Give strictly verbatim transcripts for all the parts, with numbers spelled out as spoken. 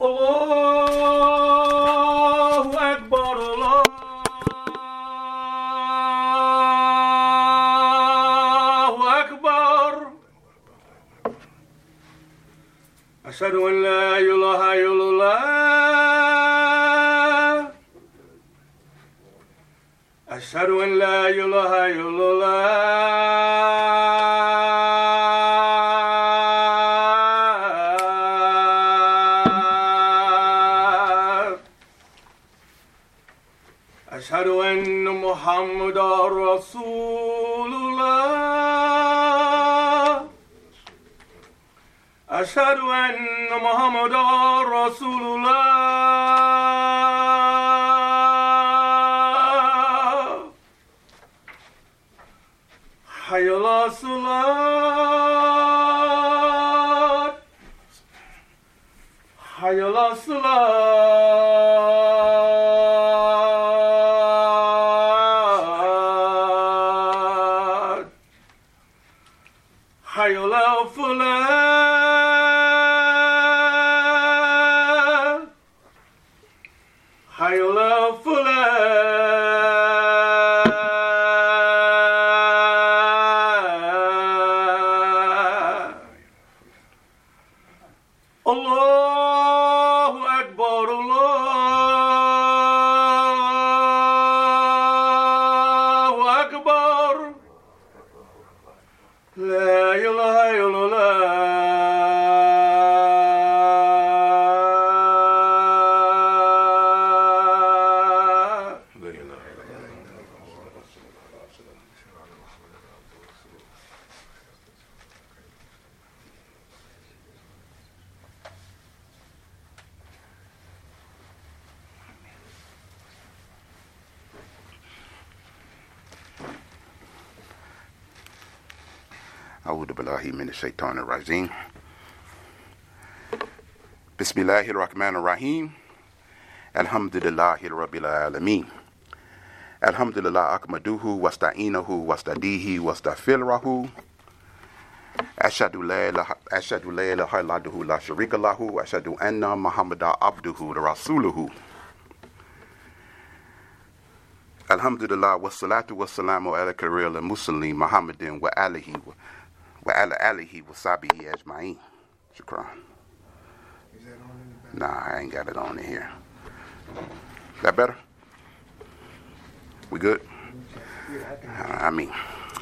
Allahu Akbar, Allahu Akbar. Ashhadu an la ilaha illallah. Ashhadu an la ilaha illallah. Ashhadu anna Muhammadar Rasulullah. Ashhadu anna Muhammadar Rasulullah. Hayya ala salat. Hayya ala salat. Hayya ala falah. Hayya ala falah. Allahu Akbar, Allahu Akbar. La ilaha illallah. A'udhu billahi minash shaitanir rajim. Bismillahir Rahmanir Rahim. Alhamdulillahi Rabbil Alameen. Alhamdulillah akmaduhu wasta'inahu wastadihi wastaghfirahu. Ashhadu la ilaha ashhadu la ilaha illallah la sharika lahu wa ashhadu anna Muhammadan abduhu wa rasuluhu. Alhamdulillah wassalatu wassalamu ala karil muslim Muhammadin wa alihi wa wa ala alihi wa sahbihi ajma'in. Shukran. Is that on in the back? Nah, I ain't got it on in here. That better? We good? Yeah, I can. I mean,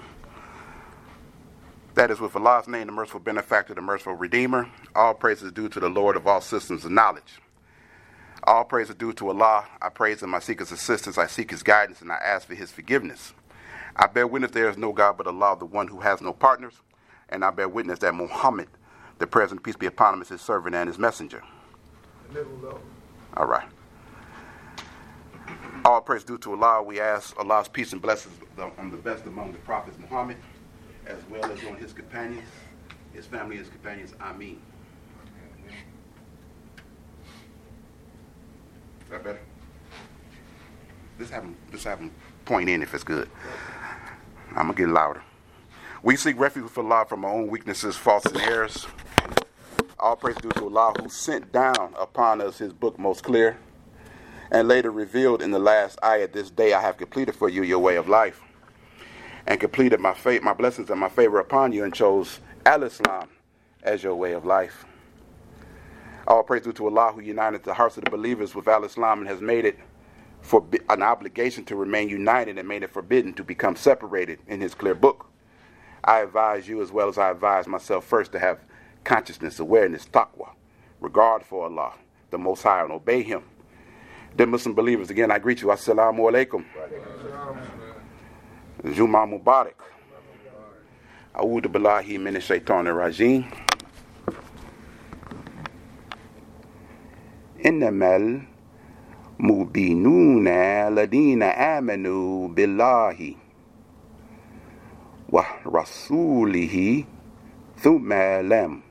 that is with Allah's name, the merciful benefactor, the merciful redeemer. All praise is due to the Lord of all systems of knowledge. All praise is due to Allah. I praise Him, I seek His assistance, I seek His guidance, and I ask for His forgiveness. I bear witness there is no God but Allah, the one who has no partners. And I bear witness that Muhammad, the praise and peace be upon him, is his servant and his messenger. A little low. All right. All praise due to Allah. We ask Allah's peace and blessings on the best among the prophets, Muhammad, as well as on his companions, his family, his companions. Ameen. Is that better? Just have him, just have him point in if it's good. I'm going to get louder. We seek refuge for Allah from our own weaknesses, faults, and errors. All praise due to Allah, who sent down upon us His book most clear, and later revealed in the last ayah, this day I have completed for you your way of life, and completed my faith, my blessings and my favor upon you, and chose Al-Islam as your way of life. All praise due to Allah, who united the hearts of the believers with Al-Islam and has made it for an obligation to remain united and made it forbidden to become separated in His clear book. I advise you, as well as I advise myself, first to have consciousness, awareness, taqwa, regard for Allah, the Most High, and obey Him. Then Muslim believers, again, I greet you. Assalamu alaikum. Juma Mubarak. A'udhu billahi minash shaitanir rajim. Innamal mubinuna ladina amanu billahi wa rasulihi thumma lam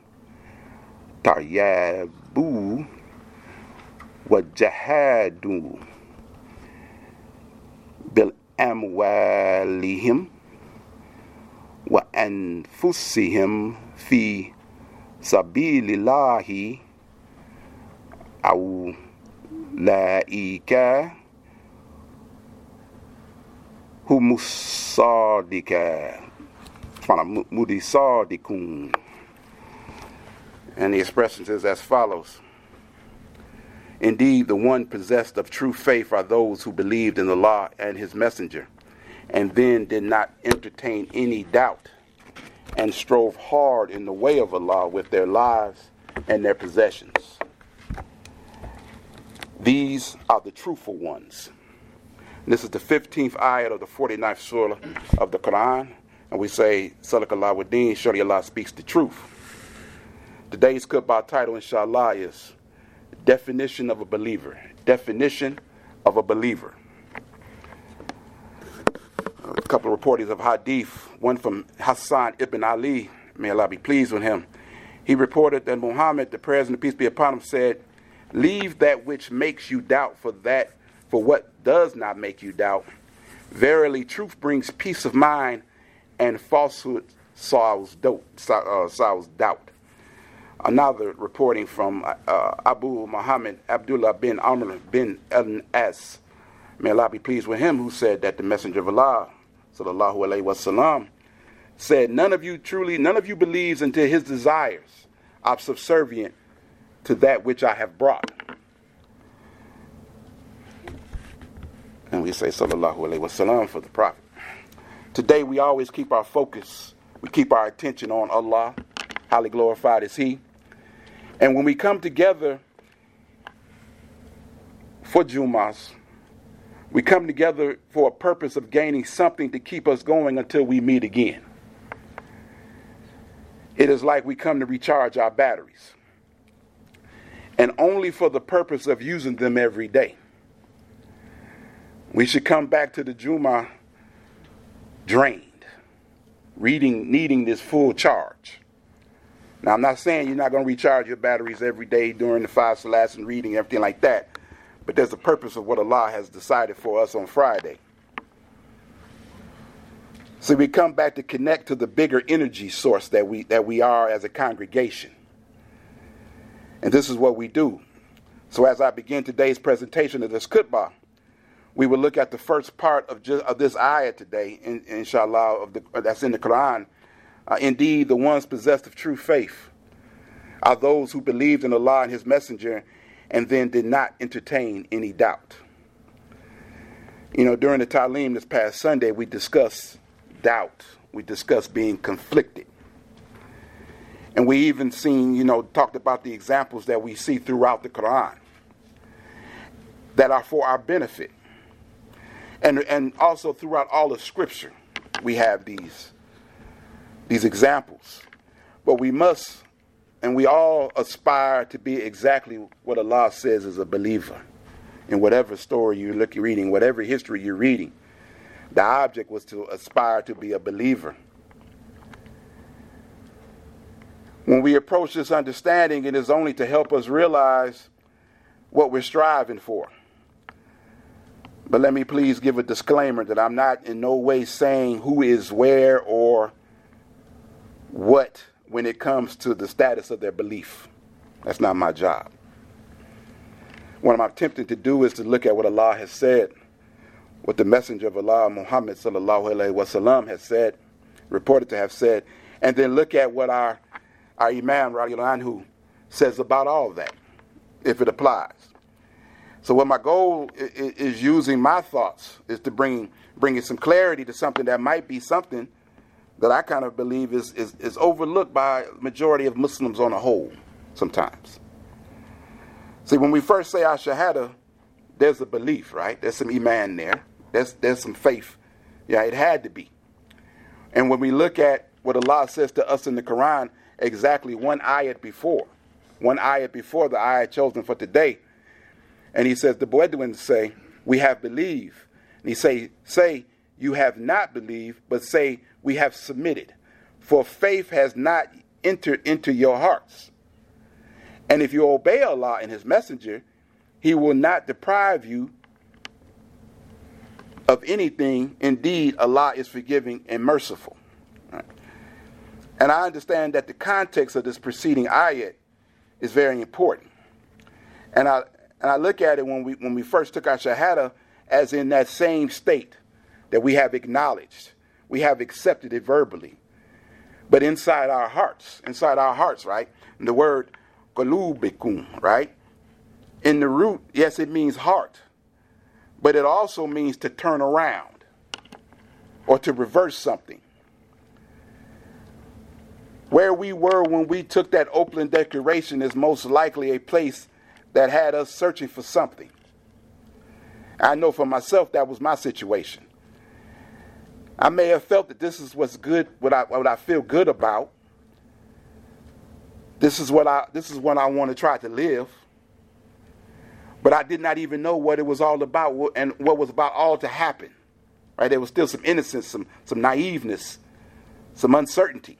taryabu wa jahadu bil amwalihim wa anfusihim fi sabilillahi Aulaika Humusadika Mudisadikun. And the expression is as follows. Indeed, the one possessed of true faith are those who believed in Allah and His Messenger, and then did not entertain any doubt, and strove hard in the way of Allah with their lives and their possessions. These are the truthful ones. And this is the fifteenth ayat of the forty-ninth surah of the Quran, and we say, Sadaqallahu wa-deen, surely Allah speaks the truth. Today's khutbah title, inshallah, is Definition of a Believer. Definition of a Believer. A couple of reporters of hadith, one from Hassan ibn Ali, may Allah be pleased with him. He reported that Muhammad, the prayers and the peace be upon him, said, leave that which makes you doubt for that, for what does not make you doubt. Verily, truth brings peace of mind, and falsehood sows doubt. Another reporting from uh, Abu Muhammad Abdullah bin Amr bin al-As, may Allah be pleased with him, who said that the Messenger of Allah, sallallahu alaihi wasallam, said, none of you truly, none of you believes until his desires are subservient to that which I have brought. And we say, sallallahu alaihi wasallam, for the Prophet. Today we always keep our focus, we keep our attention on Allah, highly glorified is He. And when we come together for Jumas, we come together for a purpose of gaining something to keep us going until we meet again. It is like we come to recharge our batteries, and only for the purpose of using them every day. We should come back to the Juma drained, reading, needing this full charge. Now, I'm not saying you're not going to recharge your batteries every day during the five salats and reading, everything like that. But there's a purpose of what Allah has decided for us on Friday. So we come back to connect to the bigger energy source that we that we are as a congregation. And this is what we do. So as I begin today's presentation of this khutbah, we will look at the first part of, just, of this ayah today, in, inshallah, of the, that's in the Quran. Uh, indeed, the ones possessed of true faith are those who believed in Allah and His Messenger and then did not entertain any doubt. You know, during the Ta'aleem this past Sunday, we discussed doubt. We discussed being conflicted. And we even seen, you know, talked about the examples that we see throughout the Quran that are for our benefit. And, and also throughout all of Scripture, we have these These examples. But we must, and we all aspire to be exactly what Allah says as a believer. In whatever story you're looking, reading, whatever history you're reading, the object was to aspire to be a believer. When we approach this understanding, it is only to help us realize what we're striving for. But let me please give a disclaimer that I'm not in no way saying who is where or what when it comes to the status of their belief. That's not my job. What I'm attempting to do is to look at what Allah has said, what the Messenger of Allah, Muhammad sallallahu alaihi wasallam, has said, reported to have said, and then look at what our our Imam radiallahu anhu says about all of that, if it applies. So what my goal is, is using my thoughts is to bring bringing some clarity to something that might be something that I kind of believe is, is, is overlooked by a majority of Muslims on a whole sometimes. See, when we first say our shahada, there's a belief, right? There's some iman there. There's, there's some faith. Yeah, it had to be. And when we look at what Allah says to us in the Quran, exactly one ayat before, one ayat before the ayat chosen for today, and He says, the Bedouins say, we have believed. And He say, say, you have not believed, but say, we have submitted, for faith has not entered into your hearts. And if you obey Allah and His Messenger, He will not deprive you of anything. Indeed, Allah is forgiving and merciful. Right. And I understand that the context of this preceding ayat is very important. And I and I look at it when we when we first took our Shahada as in that same state that we have acknowledged, we have accepted it verbally. But inside our hearts, inside our hearts, right? The word qulubikum, right? In the root, yes, it means heart. But it also means to turn around or to reverse something. Where we were when we took that Oakland Declaration is most likely a place that had us searching for something. I know for myself that was my situation. I may have felt that this is what's good, what I what I feel good about. This is what I this is what I want to try to live. But I did not even know what it was all about and what was about all to happen. Right? There was still some innocence, some some naiveness, some uncertainty.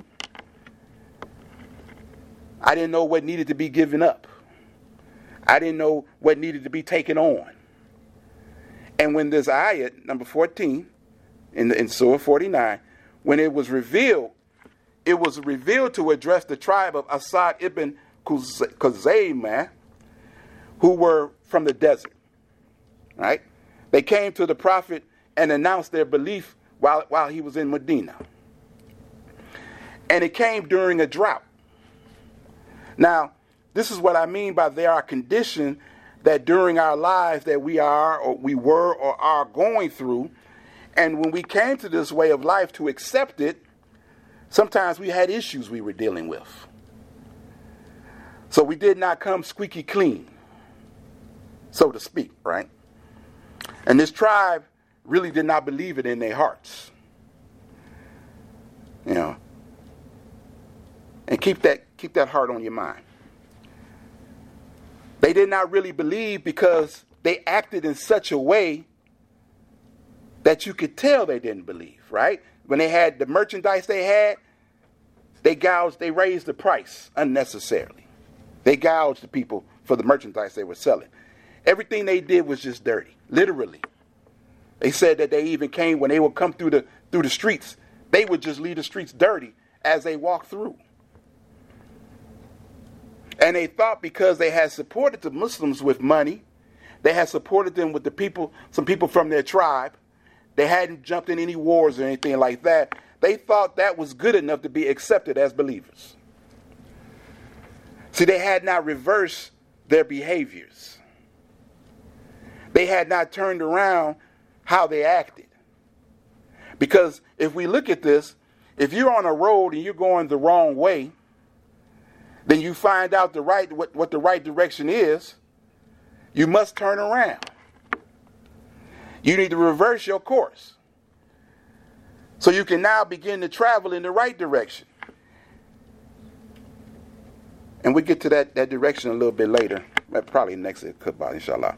I didn't know what needed to be given up. I didn't know what needed to be taken on. And when this ayat, number fourteen, in, the, in Surah forty-nine, when it was revealed, it was revealed to address the tribe of Asad ibn Khuzaymah, who were from the desert. Right? They came to the Prophet and announced their belief while, while he was in Medina. And it came during a drought. Now, this is what I mean by they are conditioned that during our lives that we are or we were or are going through, and when we came to this way of life to accept it, sometimes we had issues we were dealing with. So we did not come squeaky clean, so to speak, right? And this tribe really did not believe it in their hearts. You know. And keep that keep that heart on your mind. They did not really believe because they acted in such a way that you could tell they didn't believe, right? When they had the merchandise they had, they gouged, they raised the price unnecessarily. They gouged the people for the merchandise they were selling. Everything they did was just dirty, literally. They said that they even came, when they would come through the through the streets, they would just leave the streets dirty as they walked through. And they thought because they had supported the Muslims with money, they had supported them with the people, some people from their tribe, they hadn't jumped in any wars or anything like that, they thought that was good enough to be accepted as believers. See, they had not reversed their behaviors. They had not turned around how they acted. Because if we look at this, if you're on a road and you're going the wrong way, then you find out the right what, what the right direction is, you must turn around. You need to reverse your course. So you can now begin to travel in the right direction. And we'll get to that, that direction a little bit later, probably next khutbah, inshallah.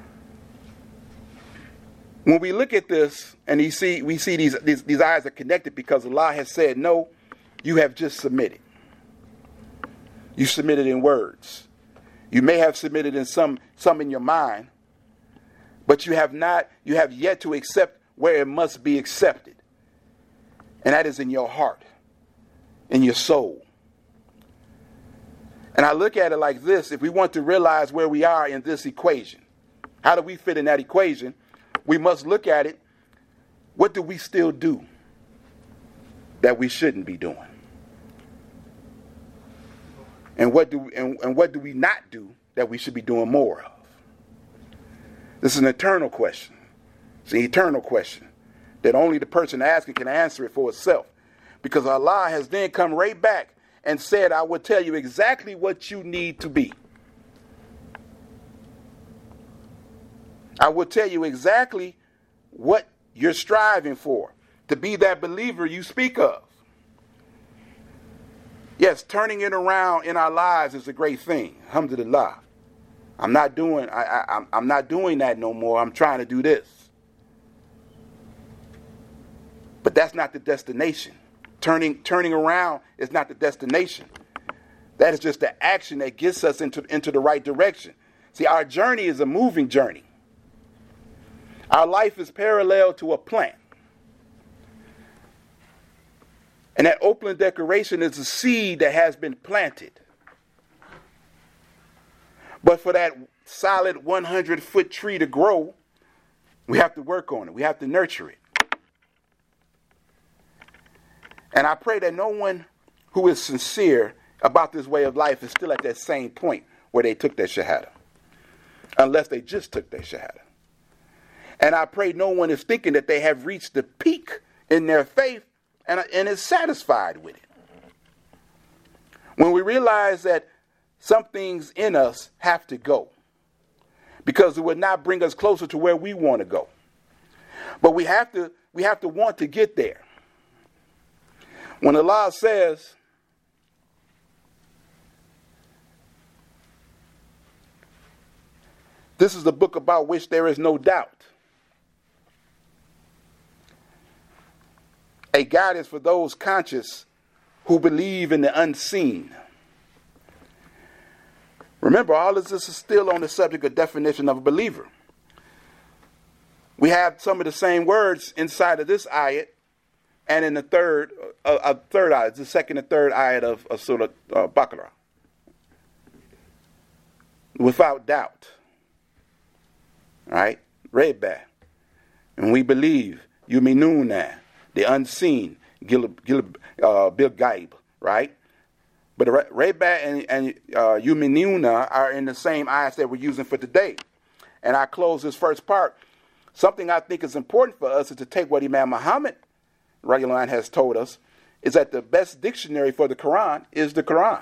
When we look at this and you see, we see these, these, these eyes are connected because Allah has said, no, you have just submitted. You submitted in words. You may have submitted in some, some in your mind, but you have not, you have yet to accept where it must be accepted. And that is in your heart, in your soul. And I look at it like this: if we want to realize where we are in this equation, how do we fit in that equation? We must look at it. What do we still do that we shouldn't be doing? And what do and, and what do we not do that we should be doing more of? This is an eternal question. It's an eternal question that only the person asking can answer it for itself. Because Allah has then come right back and said, I will tell you exactly what you need to be. I will tell you exactly what you're striving for, to be that believer you speak of. Yes, turning it around in our lives is a great thing. Alhamdulillah. I'm not doing I, I, I'm not doing that no more. I'm trying to do this. But that's not the destination. Turning turning around is not the destination. That is just the action that gets us into, into the right direction. See, our journey is a moving journey. Our life is parallel to a plant. And that Oakland Declaration is a seed that has been planted. But for that solid one hundred foot tree to grow, we have to work on it. We have to nurture it. And I pray that no one who is sincere about this way of life is still at that same point where they took their shahada, unless they just took their shahada. And I pray no one is thinking that they have reached the peak in their faith and, and is satisfied with it. When we realize that some things in us have to go, because it would not bring us closer to where we want to go. But we have to, we have to want to get there. When Allah says, this is the book about which there is no doubt, a guidance for those conscious who believe in the unseen. Remember, all of this is still on the subject of definition of a believer. We have some of the same words inside of this ayat and in the third, uh, uh, third ayat, the second and third ayat of, of Surah uh, Baqarah. Without doubt. Right? Reba. And we believe, yuminuna, the unseen, gil, gil, uh, bil gaib, right? But Reba and, and uh, yuminuna are in the same ayats that we're using for today. And I close this first part. Something I think is important for us is to take what Imam Muhammad radiallahu anh has told us, is that the best dictionary for the Quran is the Quran.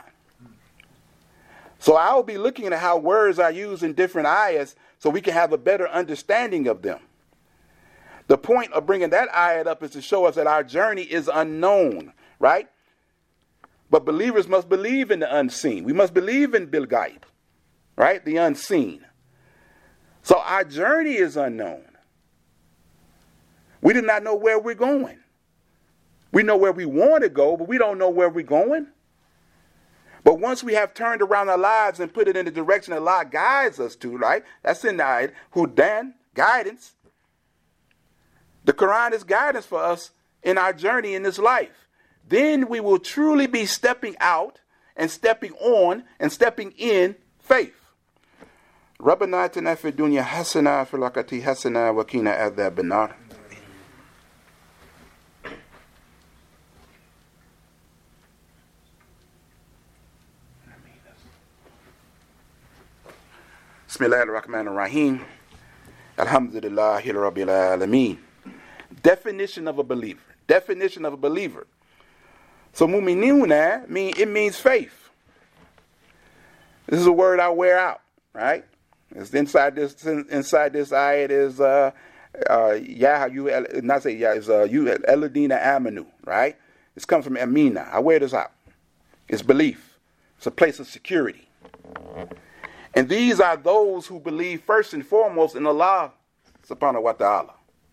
So I will be looking at how words are used in different ayahs so we can have a better understanding of them. The point of bringing that ayat up is to show us that our journey is unknown, right? But believers must believe in the unseen. We must believe in bil gaib, right? The unseen. So our journey is unknown. We do not know where we're going. We know where we want to go, but we don't know where we're going. But once we have turned around our lives and put it in the direction that Allah guides us to, right? That's in the ayat, Hudan, guidance. The Quran is guidance for us in our journey in this life. Then we will truly be stepping out and stepping on and stepping in faith. Rabbana atina fid dunya hasana fil akhirati hasana wa qina adhaban nar. Bismillahir Rahmanir Rahim. Alhamdulillahi Rabbil Alameen. Definition of a believer. Definition of a believer. So mu'minuna mean it means faith. This is a word I wear out, right? It's inside this inside this ayat is uh uh yeah you not say yeah is uh you eladina amanu, right? It's come from amina. I wear this out. It's belief. It's a place of security. And these are those who believe first and foremost in Allah subhanahu wa ta'ala.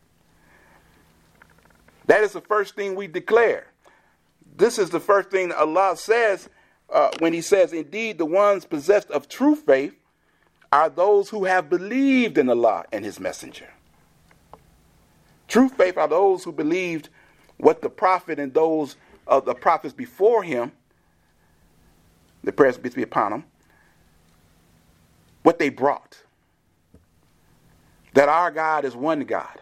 That is the first thing we declare. This is the first thing that Allah says uh, when he says, indeed, the ones possessed of true faith are those who have believed in Allah and his messenger. True faith are those who believed what the prophet and those of the prophets before him, the prayers be upon them, what they brought. That our God is one God.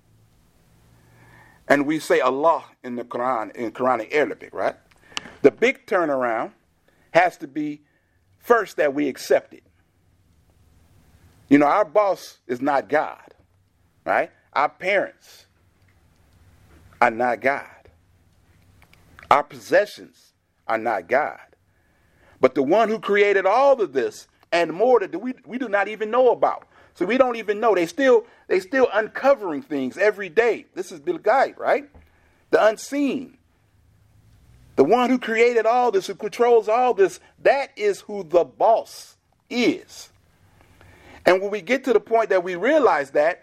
And we say Allah in the Quran, in Quranic Arabic, right? The big turnaround has to be first that we accept it. You know, our boss is not God, right? Our parents are not God. Our possessions are not God. But the one who created all of this and more that we, we do not even know about. So we don't even know. They still they still uncovering things every day. This is Bil Gaib, right? The unseen. The one who created all this, who controls all this, that is who the boss is. And when we get to the point that we realize that,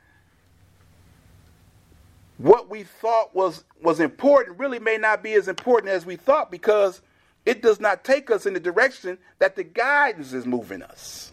what we thought was, was important really may not be as important as we thought, because it does not take us in the direction that the guidance is moving us.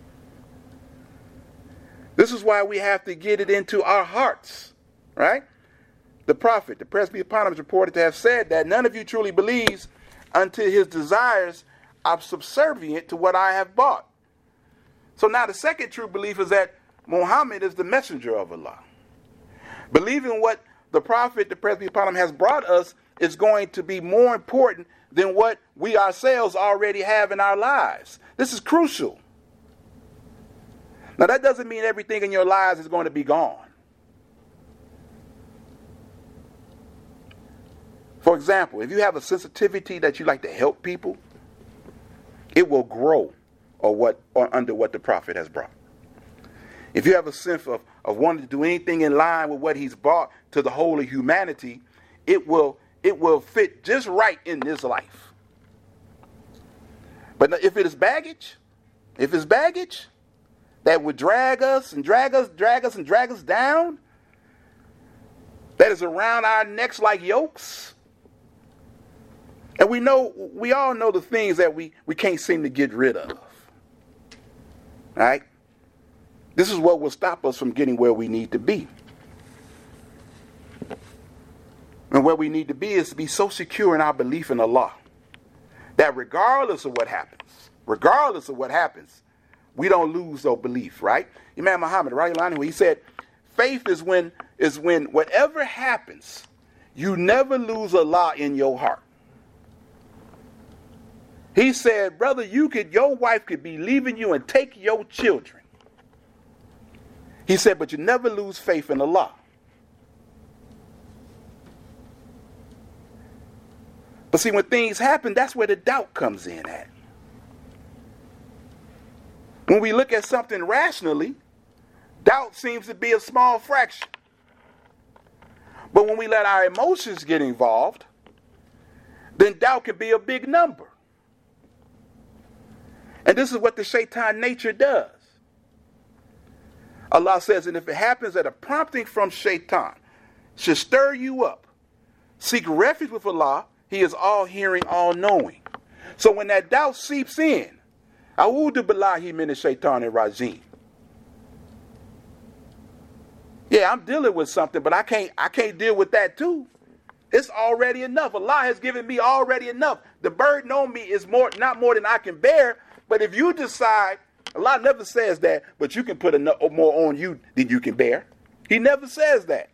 This is why we have to get it into our hearts, right? The prophet, the Presby upon him, is reported to have said that none of you truly believes until his desires are subservient to what I have bought. So now the second true belief is that Muhammad is the messenger of Allah. Believing what the prophet, the Prophet upon him, has brought us is going to be more important than what we ourselves already have in our lives. This is crucial. Now that doesn't mean everything in your lives is going to be gone. For example, if you have a sensitivity that you like to help people, it will grow or what or under what the prophet has brought. If you have a sense of, of wanting to do anything in line with what he's brought to the whole of humanity, it will it will fit just right in this life. But if it is baggage, if it's baggage that would drag us and drag us, drag us and drag us down, that is around our necks like yokes, and we know, we all know the things that we, we can't seem to get rid of. Right? This is what will stop us from getting where we need to be. And where we need to be is to be so secure in our belief in Allah that regardless of what happens, regardless of what happens, we don't lose our belief, right? Imam Muhammad, right? He said, faith is when is when whatever happens, you never lose Allah in your heart. He said, brother, you could, your wife could be leaving you and take your children. He said, but you never lose faith in Allah. But see, when things happen, that's where the doubt comes in at. When we look at something rationally, doubt seems to be a small fraction. But when we let our emotions get involved, then doubt can be a big number. And this is what the shaitan nature does. Allah says, and if it happens that a prompting from shaitan should stir you up, seek refuge with Allah. He is all hearing, all knowing. So when that doubt seeps in, A'udhu billahi minash shaitanir rajim. Yeah, I'm dealing with something, but I can't I can't deal with that too. It's already enough. Allah has given me already enough. The burden on me is more not more than I can bear. But if you decide, Allah never says that, but you can put enough, more on you than you can bear. He never says that.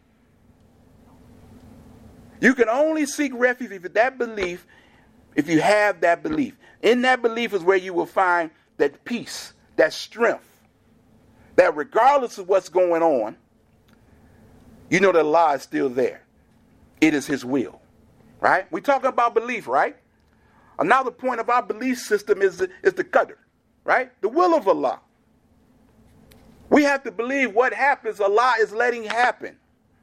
You can only seek refuge if that belief, if you have that belief. In that belief is where you will find that peace, that strength, that regardless of what's going on, you know that Allah is still there. It is His will, right? We're talking about belief, right? Another point of our belief system is the, is the qadr, right? The will of Allah. We have to believe what happens, Allah is letting happen.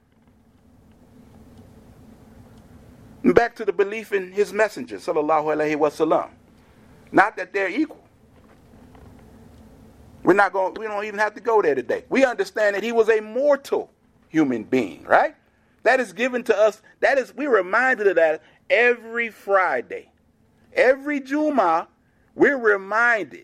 And back to the belief in His messenger, sallallahu alaihi wasallam. Not that they're equal. We're not going. We don't even have to go there today. We understand that He was a mortal human being, right? That is given to us. That is, we're reminded of that every Friday. Every Jumu'ah, we're reminded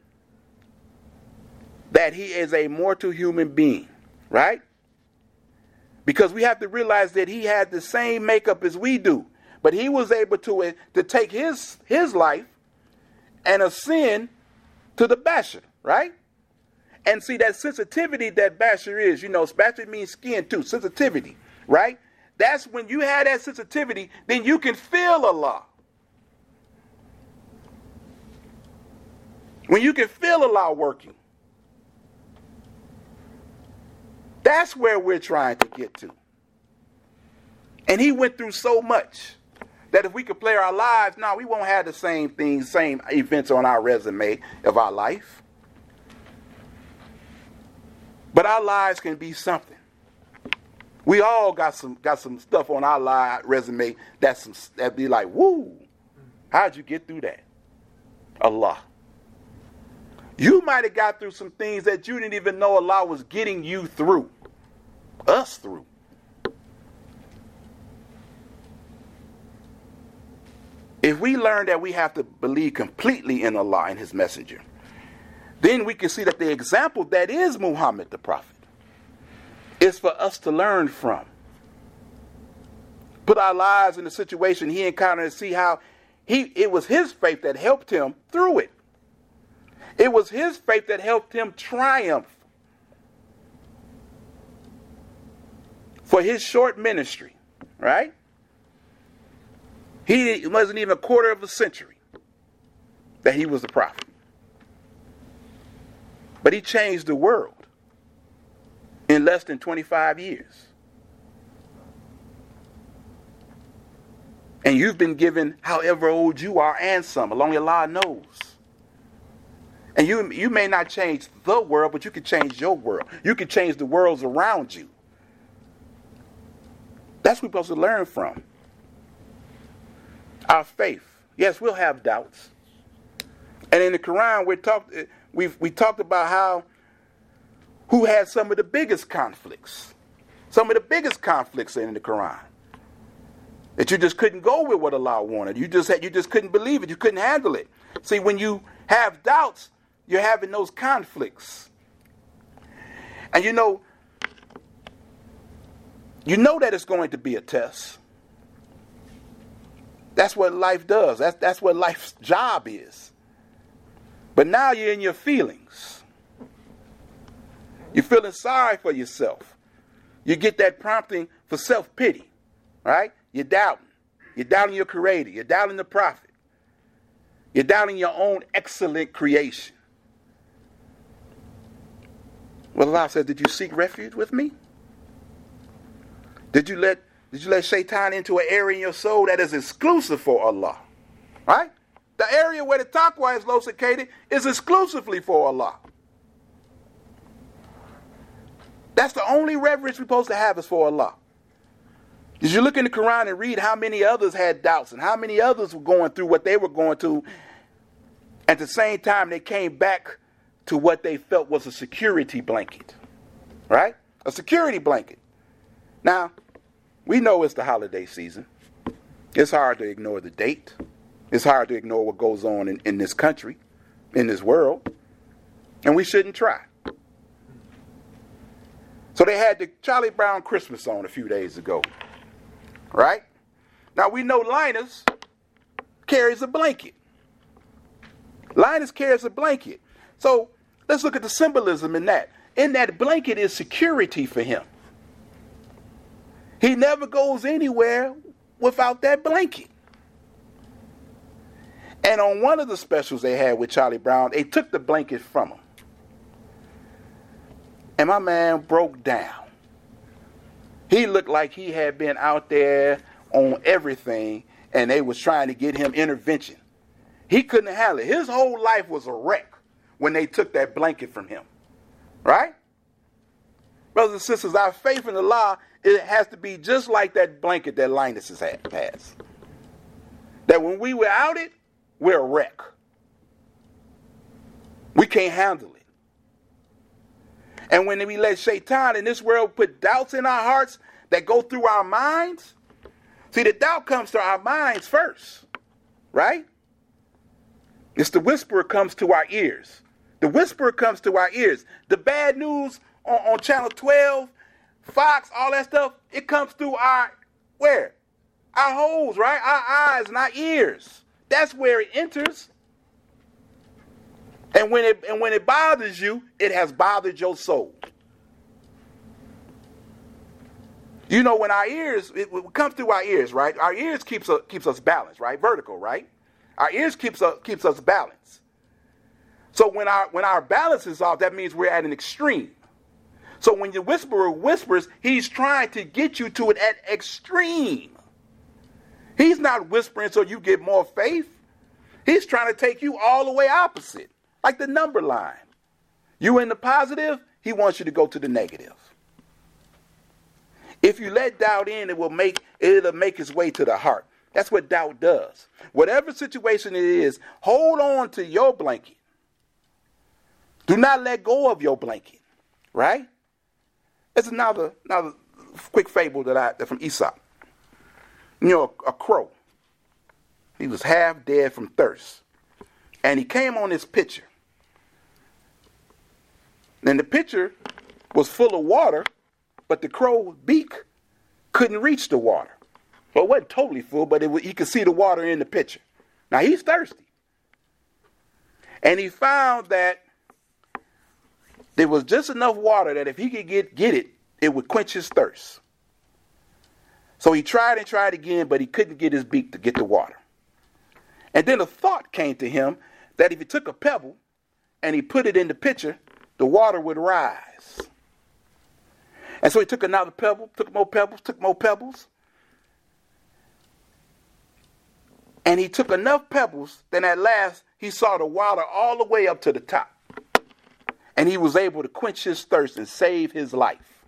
that He is a mortal human being, right? Because we have to realize that He had the same makeup as we do, but He was able to, to take his, his life and ascend to the Bashar, right? And see that sensitivity that Bashar is, you know, Bashar means skin too, sensitivity, right? That's when you have that sensitivity, then you can feel Allah. When you can feel Allah working, that's where we're trying to get to. And He went through so much that if we could play our lives, now we won't have the same things, same events on our resume of our life. But our lives can be something. We all got some got some stuff on our live resume that's some that be like, woo, how'd you get through that? Allah. You might have got through some things that you didn't even know Allah was getting you through. Us through. If we learn that we have to believe completely in Allah and His messenger, then we can see that the example that is Muhammad the prophet is for us to learn from. Put our lives in the situation he encountered and see how he it was his faith that helped him through it. It was his faith that helped him triumph for his short ministry, right? He wasn't even a quarter of a century that he was a prophet. But he changed the world in less than twenty-five years. And you've been given however old you are and some, along Allah knows. And you you may not change the world, but you can change your world. You can change the worlds around you. That's what we're supposed to learn from. Our faith. Yes, we'll have doubts. And in the Quran, we talked we've we talked about how who had some of the biggest conflicts. Some of the biggest conflicts in the Quran. That you just couldn't go with what Allah wanted. You just had, you just couldn't believe it. You couldn't handle it. See, when you have doubts, you're having those conflicts. And you know, you know that it's going to be a test. That's what life does. That's, that's what life's job is. But now you're in your feelings. You're feeling sorry for yourself. You get that prompting for self-pity, right? You're doubting. You're doubting your creator. You're doubting the prophet. You're doubting your own excellent creation. Well, Allah says, did you seek refuge with me? Did you let did you let Shaitan into an area in your soul that is exclusive for Allah? Right? The area where the taqwa is located is exclusively for Allah. That's the only reverence we're supposed to have is for Allah. Did you look in the Quran and read how many others had doubts and how many others were going through what they were going through? At the same time, they came back to what they felt was a security blanket. Right? A security blanket. Now, we know it's the holiday season. It's hard to ignore the date. It's hard to ignore what goes on in, in this country, in this world. And we shouldn't try. So they had the Charlie Brown Christmas on a few days ago. Right? Now we know Linus carries a blanket. Linus carries a blanket. So let's look at the symbolism in that. In that blanket is security for him. He never goes anywhere without that blanket. And on one of the specials they had with Charlie Brown, they took the blanket from him. And my man broke down. He looked like he had been out there on everything, and they was trying to get him intervention. He couldn't handle it. His whole life was a wreck when they took that blanket from him. Right? Brothers and sisters, our faith in Allah, it has to be just like that blanket that Linus has had, has. That when we without it, we're a wreck. We can't handle it. And when we let Shaitan in this world put doubts in our hearts that go through our minds, see, the doubt comes to our minds first, right? It's the whisperer comes to our ears. The whisperer comes to our ears. The bad news on, on Channel twelve, Fox, all that stuff, it comes through our, where? Our holes, right? Our eyes and our ears. That's where it enters. And when it and when it bothers you, it has bothered your soul. You know, when our ears, it, it comes through our ears, right? Our ears keeps us, keeps us balanced, right? Vertical, right? Our ears keeps us keeps us balanced. So when our when our balance is off, that means we're at an extreme. So when the whisperer whispers, he's trying to get you to it at extreme. He's not whispering so you get more faith. He's trying to take you all the way opposite. Like the number line. You in the positive, he wants you to go to the negative. If you let doubt in, it will make it'll make its way to the heart. That's what doubt does. Whatever situation it is, hold on to your blanket. Do not let go of your blanket. Right? It's another another quick fable that I from Aesop. You know, a, a crow. He was half dead from thirst. And he came on this pitcher. And the pitcher was full of water, but the crow's beak couldn't reach the water. Well, it wasn't totally full, but it was, he could see the water in the pitcher. Now, he's thirsty. And he found that there was just enough water that if he could get, get it, it would quench his thirst. So he tried and tried again, but he couldn't get his beak to get the water. And then a thought came to him that if he took a pebble and he put it in the pitcher, the water would rise. And so he took another pebble, took more pebbles, took more pebbles. And he took enough pebbles, then at last he saw the water all the way up to the top. And he was able to quench his thirst and save his life.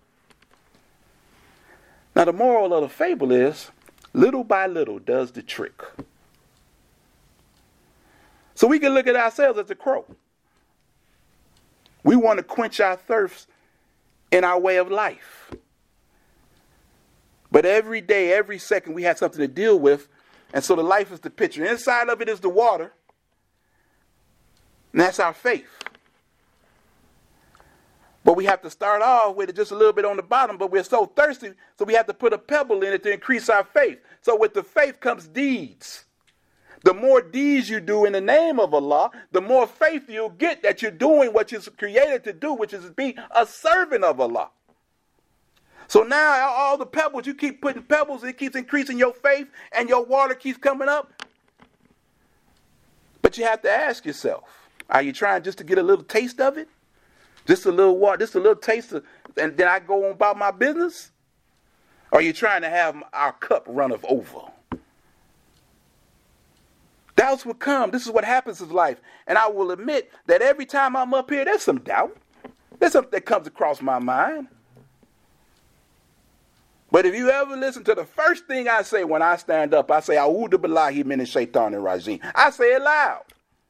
Now the moral of the fable is, little by little does the trick. So we can look at ourselves as a crow. We want to quench our thirst in our way of life. But every day, every second, we have something to deal with. And so the life is the picture. Inside of it is the water. And that's our faith. But we have to start off with it just a little bit on the bottom. But we're so thirsty, so we have to put a pebble in it to increase our faith. So with the faith comes deeds. The more deeds you do in the name of Allah, the more faith you'll get that you're doing what you're created to do, which is be a servant of Allah. So now all the pebbles, you keep putting pebbles, it keeps increasing your faith, and your water keeps coming up. But you have to ask yourself, are you trying just to get a little taste of it? Just a little water, just a little taste, of, and then I go on about my business? Or are you trying to have our cup runneth over? Doubts will come. This is what happens in life. And I will admit that every time I'm up here, there's some doubt. There's something that comes across my mind. But if you ever listen to the first thing I say when I stand up, I say, A'udhu billahi minash shaitanir rajim. I say it loud.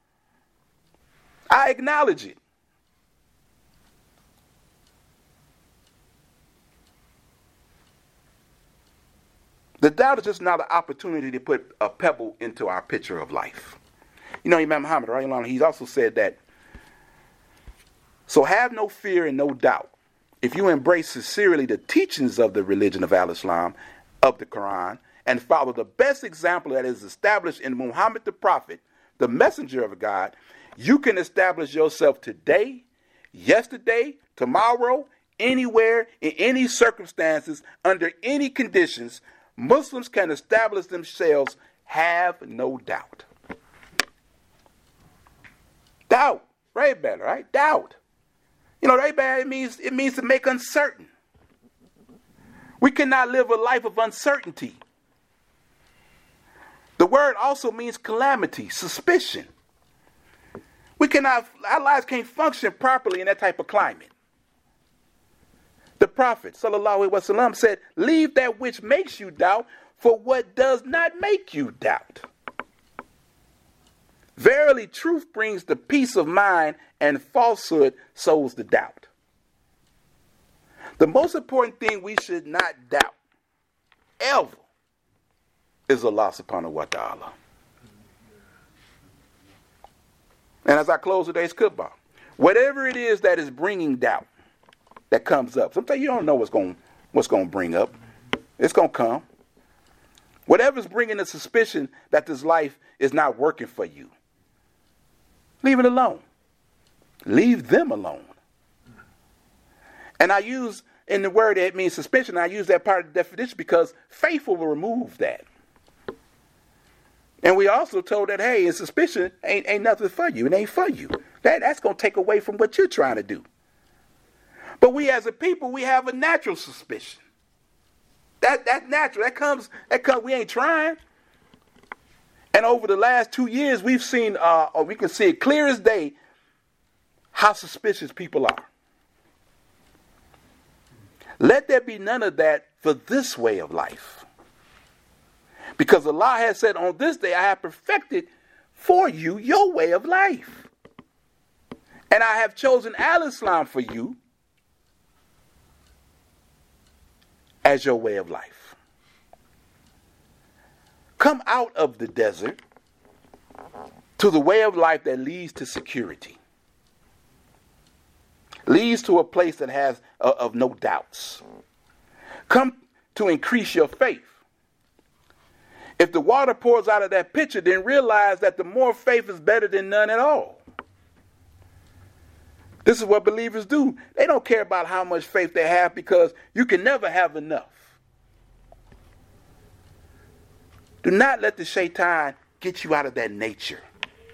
I acknowledge it. The doubt is just not an opportunity to put a pebble into our picture of life. You know, Imam Muhammad, right? He's also said that, so have no fear and no doubt. If you embrace sincerely the teachings of the religion of Al-Islam, of the Quran, and follow the best example that is established in Muhammad the Prophet, the messenger of God, you can establish yourself today, yesterday, tomorrow, anywhere, in any circumstances, under any conditions. Muslims can establish themselves, have no doubt. Doubt, right, better, right? Doubt. You know, right, bad, it means it means to make uncertain. We cannot live a life of uncertainty. The word also means calamity, suspicion. We cannot, our lives can't function properly in that type of climate. The Prophet, sallallahu alaihi wasallam, said, leave that which makes you doubt for what does not make you doubt. Verily, truth brings the peace of mind, and falsehood sows the doubt. The most important thing we should not doubt, ever, is Allah subhanahu wa ta'ala. And as I close today's khutbah, whatever it is that is bringing doubt, that comes up. Sometimes you don't know what's going what's going to bring up. It's going to come. Whatever's bringing the suspicion that this life is not working for you, leave it alone. Leave them alone. And I use, in the word that means suspicion, I use that part of the definition because faith will remove that. And we also told that, hey, in suspicion ain't, ain't nothing for you. It ain't for you. That, that's going to take away from what you're trying to do. But we as a people, we have a natural suspicion. That that's natural. That comes, that comes, we ain't trying. And over the last two years, we've seen, uh, or we can see it clear as day, how suspicious people are. Let there be none of that for this way of life. Because Allah has said, on this day I have perfected for you your way of life. And I have chosen Al-Islam for you as your way of life. Come out of the desert to the way of life that leads to security. Leads to a place that has uh, of no doubts. Come to increase your faith. If the water pours out of that pitcher, then realize that the more faith is better than none at all. This is what believers do. They don't care about how much faith they have because you can never have enough. Do not let the shaitan get you out of that nature.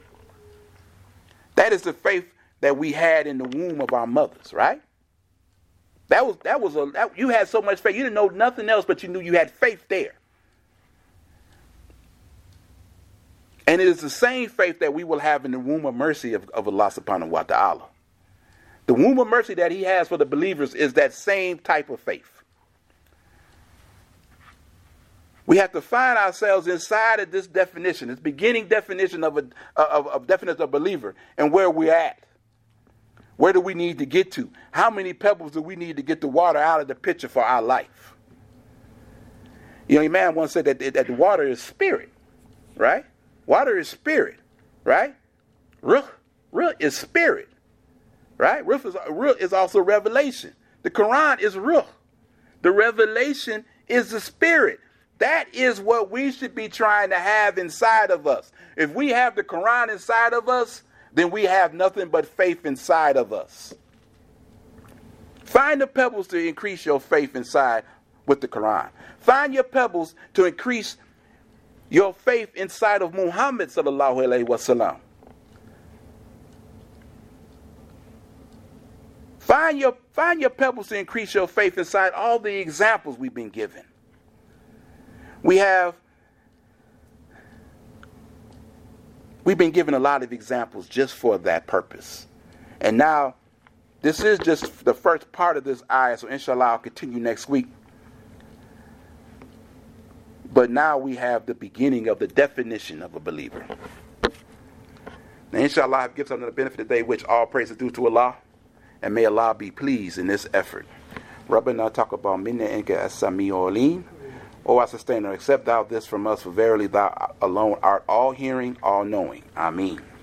That is the faith that we had in the womb of our mothers, right? That was that was a that, you had so much faith. You didn't know nothing else, but you knew you had faith there. And it is the same faith that we will have in the womb of mercy of, of Allah subhanahu wa ta'ala. The womb of mercy that he has for the believers is that same type of faith. We have to find ourselves inside of this definition, this beginning definition of a of, of definition of believer, and where we're at. Where do we need to get to? How many pebbles do we need to get the water out of the pitcher for our life? You know, a man once said that, that the water is spirit, right? Water is spirit, right? Ruh, ruh is spirit. Right? Ruh is, ruh is also revelation. The Quran is ruh. The revelation is the spirit. That is what we should be trying to have inside of us. If we have the Quran inside of us, then we have nothing but faith inside of us. Find the pebbles to increase your faith inside with the Quran. Find your pebbles to increase your faith inside of Muhammad sallallahu alaihi wasallam. Find your, find your pebbles to increase your faith inside all the examples we've been given. We have, we've been given a lot of examples just for that purpose. And now, this is just the first part of this ayah, so inshallah I'll continue next week. But now we have the beginning of the definition of a believer. Now inshallah I've given something the benefit of the day, which all praise is due to Allah. And may Allah be pleased in this effort. Rabbana taqabbal minna innaka as-sami'ul alim. O our sustainer, accept thou this from us, for verily thou alone art all hearing, all knowing. Ameen.